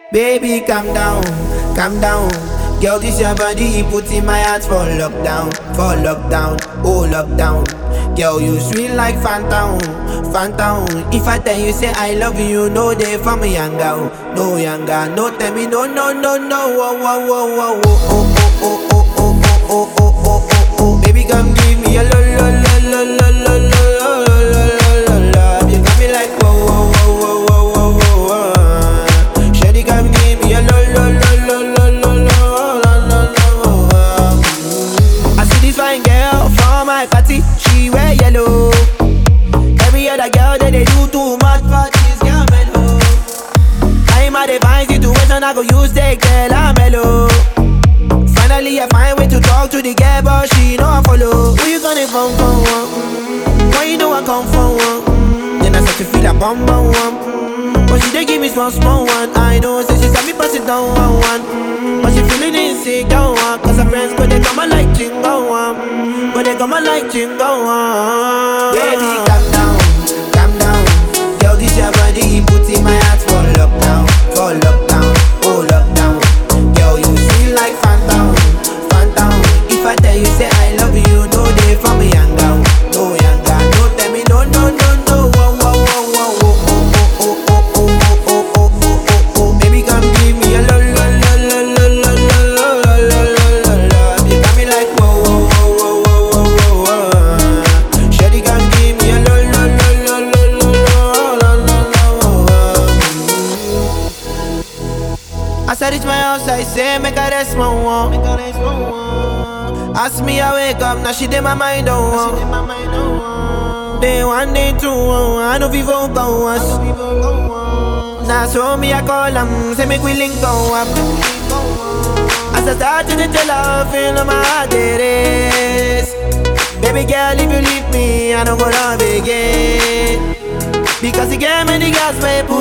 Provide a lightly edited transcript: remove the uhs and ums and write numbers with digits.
Baby, calm down, calm down. Girl, this your body, put in my heart for lockdown, oh lockdown. Girl, you sweet like phantom, phantom. If I tell you say I love you, no day for me younger, no younger, no tell me no, no, no, no. Oh, oh, oh, oh, oh, oh, oh, oh, oh, oh, oh, oh, oh, oh. Baby, come give me a lo, lo, lo, lo, lo, lo, lo, lo, lo, lo. You got me like whoa, whoa, whoa, whoa, whoa, whoa, whoa. Shawty, come give me a lo, lo, lo, lo, lo, lo, lo, lo. I see this fine girl from my party, she wear yellow. Every other girl that they do too much, but this girl mellow. I'm a divine situation, I go use the girl, I'm mellow. Finally I find way to talk to the girl, but she know I follow. Who you gonna phone for one? Why you know I come for one? Then I start to feel a bum bum one. But she dey give me small small one. I know, say she got me passing down one. But she feeling insecure one. Cause her friends go they come and like chingo one. But they come and like chingo one. Baby, calm down, calm down. Girl, this your body, put in my heart for lockdown, oh lockdown. Girl, you feel like phantom, phantom. If I tell you say I love you, no day for me younger, no younger, no tell me no, no, no, no. Oh, oh, oh, oh, oh, oh, oh, oh, oh, oh, oh, oh, oh, oh. Baby, come give me a lo, lo, lo, lo, lo, lo, lo, lo, lo, lo. You got me like whoa, whoa, whoa, whoa, whoa, whoa. Shawty, come give me a lo, lo, lo, lo, lo, lo, lo, lo. As I reach my house, I say, make her rest my one. Ask me, I wake up, now she did my mind on one. Day one, day two, I know people go us. Now so me, I call them, say make we link go up. As I start to tell her, feel my heart it is. Baby girl, if you leave me, I don't go love again. Because you gave me the gas, babe.